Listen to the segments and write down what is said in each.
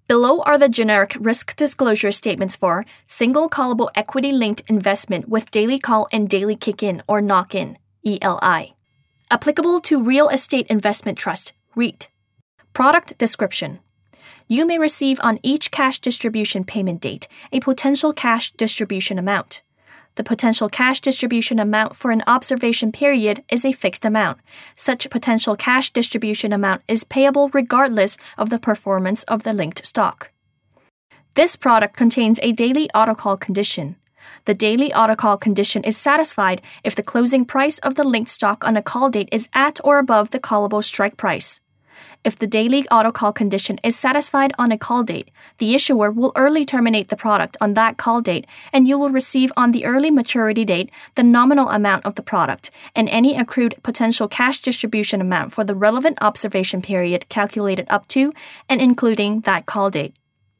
Below are the generic risk disclosure statements for single callable equity-linked investment with daily call and daily kick-in or knock-in, ELI. Applicable to real estate investment trust, REIT. Product description. You may receive on each cash distribution payment date a potential cash distribution amount. The potential cash distribution amount for an observation period is a fixed amount. Such potential cash distribution amount is payable regardless of the performance of the linked stock. This product contains a daily autocall condition. The daily autocall condition is satisfied if the closing price of the linked stock on a call date is at or above the callable strike price. If the daily autocall condition is satisfied on a call date, the issuer will early terminate the product on that call date, and you will receive on the early maturity date the nominal amount of the product and any accrued potential cash distribution amount for the relevant observation period calculated up to and including that call date.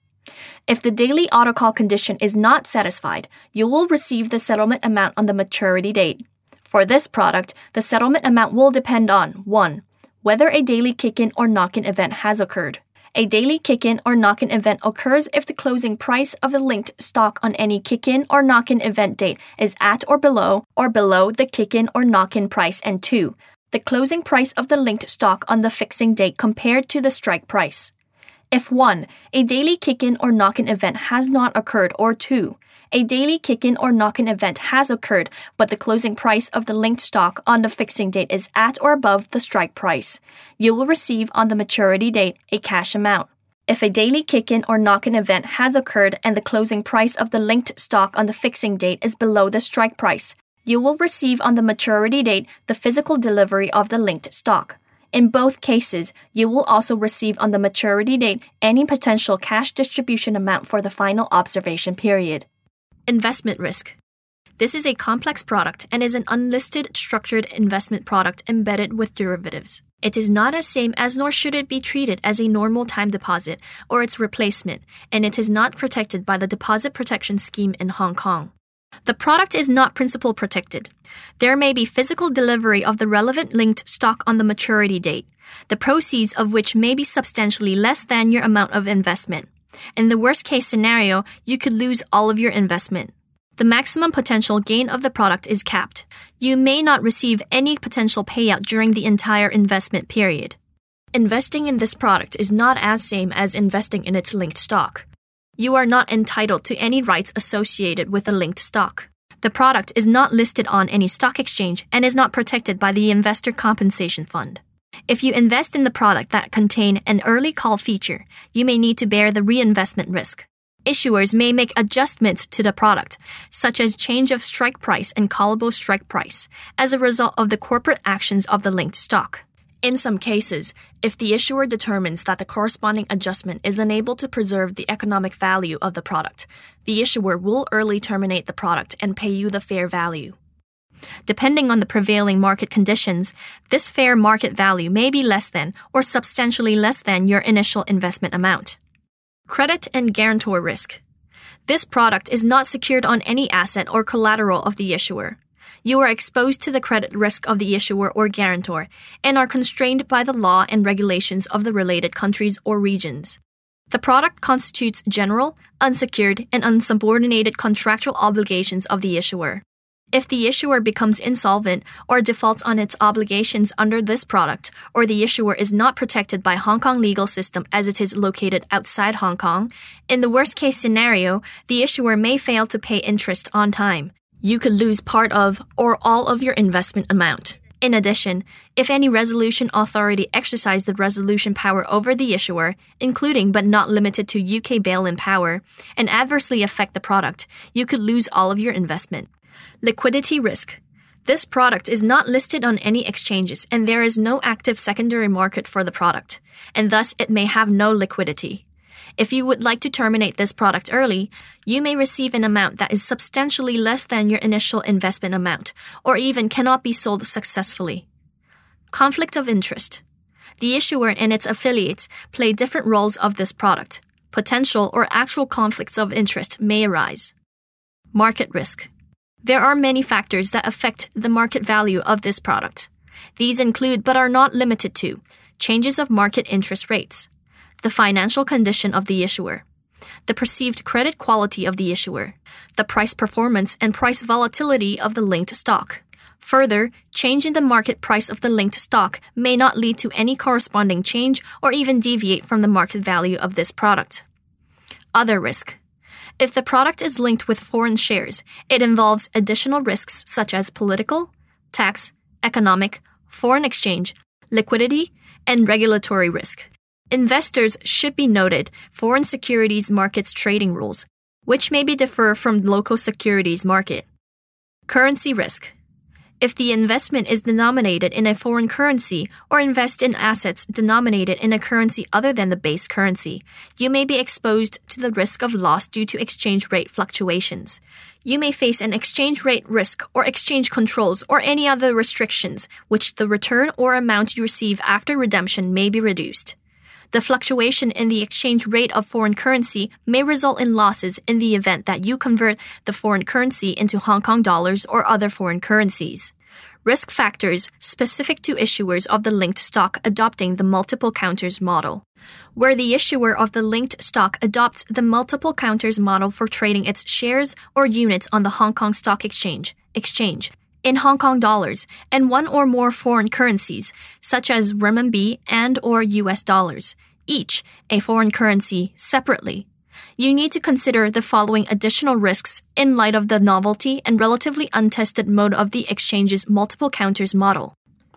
If the daily autocall condition is not satisfied, you will receive the settlement amount on the maturity date. For this product, the settlement amount will depend on 1. Whether a daily kick-in or knock-in event has occurred. A daily kick-in or knock-in event occurs if the closing price of a linked stock on any kick-in or knock-in event date is at or below the kick-in or knock-in price, and 2. The closing price of the linked stock on the fixing date compared to the strike price. If 1. A daily kick-in or knock-in event has not occurred, or 2. A daily kick-in or knock-in event has occurred, but the closing price of the linked stock on the fixing date is at or above the strike price, you will receive on the maturity date a cash amount. If a daily kick-in or knock-in event has occurred and the closing price of the linked stock on the fixing date is below the strike price, you will receive on the maturity date the physical delivery of the linked stock. In both cases, you will also receive on the maturity date any potential cash distribution amount for the final observation period. Investment risk. This is a complex product and is an unlisted structured investment product embedded with derivatives. It is not as same as nor should it be treated as a normal time deposit or its replacement, and it is not protected by the Deposit Protection Scheme in Hong Kong. The product is not principal protected. There may be physical delivery of the relevant linked stock on the maturity date, the proceeds of which may be substantially less than your amount of investment. In the worst-case scenario, you could lose all of your investment. The maximum potential gain of the product is capped. You may not receive any potential payout during the entire investment period. Investing in this product is not as same as investing in its linked stock. You are not entitled to any rights associated with the linked stock. The product is not listed on any stock exchange and is not protected by the Investor Compensation Fund. If you invest in the product that contain an early call feature, you may need to bear the reinvestment risk. Issuers may make adjustments to the product, such as change of strike price and callable strike price, as a result of the corporate actions of the linked stock. In some cases, if the issuer determines that the corresponding adjustment is unable to preserve the economic value of the product, the issuer will early terminate the product and pay you the fair value. Depending on the prevailing market conditions, this fair market value may be less than or substantially less than your initial investment amount. Credit and guarantor risk. This product is not secured on any asset or collateral of the issuer. You are exposed to the credit risk of the issuer or guarantor and are constrained by the law and regulations of the related countries or regions. The product constitutes general, unsecured, and unsubordinated contractual obligations of the issuer. If the issuer becomes insolvent or defaults on its obligations under this product, or the issuer is not protected by Hong Kong legal system as it is located outside Hong Kong, in the worst-case scenario, the issuer may fail to pay interest on time. You could lose part of or all of your investment amount. In addition, if any resolution authority exercise the resolution power over the issuer, including but not limited to UK bail-in power, and adversely affect the product, you could lose all of your investment. Liquidity risk. This product is not listed on any exchanges and there is no active secondary market for the product, and thus it may have no liquidity. If you would like to terminate this product early, you may receive an amount that is substantially less than your initial investment amount, or even cannot be sold successfully. Conflict of interest. The issuer and its affiliates play different roles of this product. Potential or actual conflicts of interest may arise. Market risk. There are many factors that affect the market value of this product. These include, but are not limited to, changes of market interest rates, the financial condition of the issuer, the perceived credit quality of the issuer, the price performance and price volatility of the linked stock. Further, change in the market price of the linked stock may not lead to any corresponding change or even deviate from the market value of this product. Other risk. If the product is linked with foreign shares, it involves additional risks such as political, tax, economic, foreign exchange, liquidity, and regulatory risk. Investors should be noted foreign securities markets trading rules, which may be differ from local securities market. Currency risk. If the investment is denominated in a foreign currency or invest in assets denominated in a currency other than the base currency, you may be exposed to the risk of loss due to exchange rate fluctuations. You may face an exchange rate risk or exchange controls or any other restrictions, which the return or amount you receive after redemption may be reduced. The fluctuation in the exchange rate of foreign currency may result in losses in the event that you convert the foreign currency into Hong Kong dollars or other foreign currencies. Risk factors specific to issuers of the linked stock adopting the multiple counters model. Where the issuer of the linked stock adopts the multiple counters model for trading its shares or units on the Hong Kong Stock Exchange in Hong Kong dollars and one or more foreign currencies, such as renminbi and or US dollars, each a foreign currency separately. You need to consider the following additional risks in light of the novelty and relatively untested mode of the exchange's multiple counters model.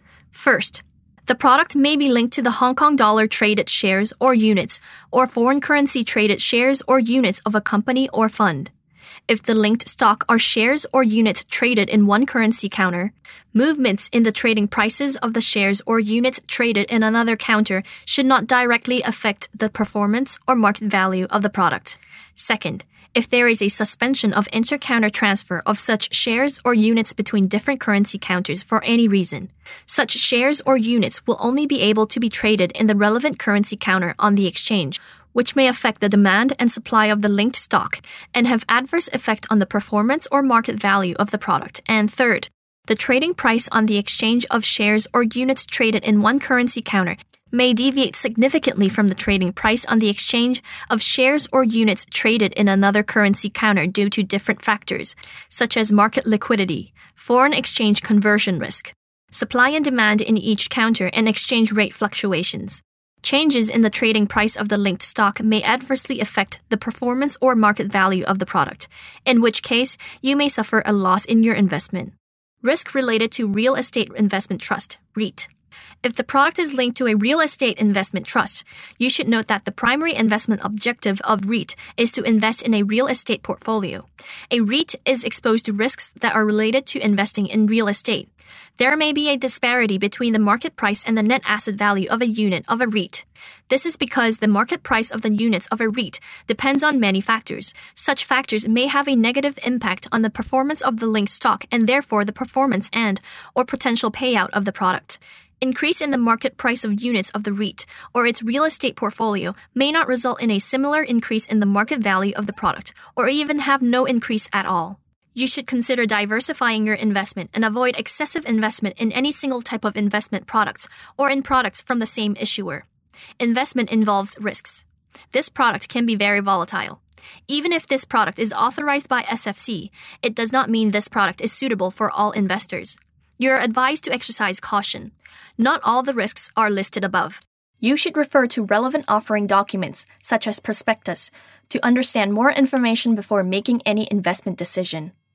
First, the product may be linked to the Hong Kong dollar traded shares or units or foreign currency traded shares or units of a company or fund. If the linked stock are shares or units traded in one currency counter, movements in the trading prices of the shares or units traded in another counter should not directly affect the performance or market value of the product. Second, if there is a suspension of inter-counter transfer of such shares or units between different currency counters for any reason, such shares or units will only be able to be traded in the relevant currency counter on the exchange, which may affect the demand and supply of the linked stock and have adverse effect on the performance or market value of the product. And third, the trading price on the exchange of shares or units traded in one currency counter may deviate significantly from the trading price on the exchange of shares or units traded in another currency counter due to different factors, such as market liquidity, foreign exchange conversion risk, supply and demand in each counter, and exchange rate fluctuations. Changes in the trading price of the linked stock may adversely affect the performance or market value of the product, in which case you may suffer a loss in your investment. Risk related to real estate investment trust, REIT. If the product is linked to a real estate investment trust, you should note that the primary investment objective of REIT is to invest in a real estate portfolio. A REIT is exposed to risks that are related to investing in real estate. There may be a disparity between the market price and the net asset value of a unit of a REIT. This is because the market price of the units of a REIT depends on many factors. Such factors may have a negative impact on the performance of the linked stock and therefore the performance and/or potential payout of the product. Increase in the market price of units of the REIT or its real estate portfolio may not result in a similar increase in the market value of the product or even have no increase at all. You should consider diversifying your investment and avoid excessive investment in any single type of investment products or in products from the same issuer. Investment involves risks. This product can be very volatile. Even if this product is authorized by SFC, it does not mean this product is suitable for all investors. You are advised to exercise caution. Not all the risks are listed above. You should refer to relevant offering documents, such as prospectus, to understand more information before making any investment decision.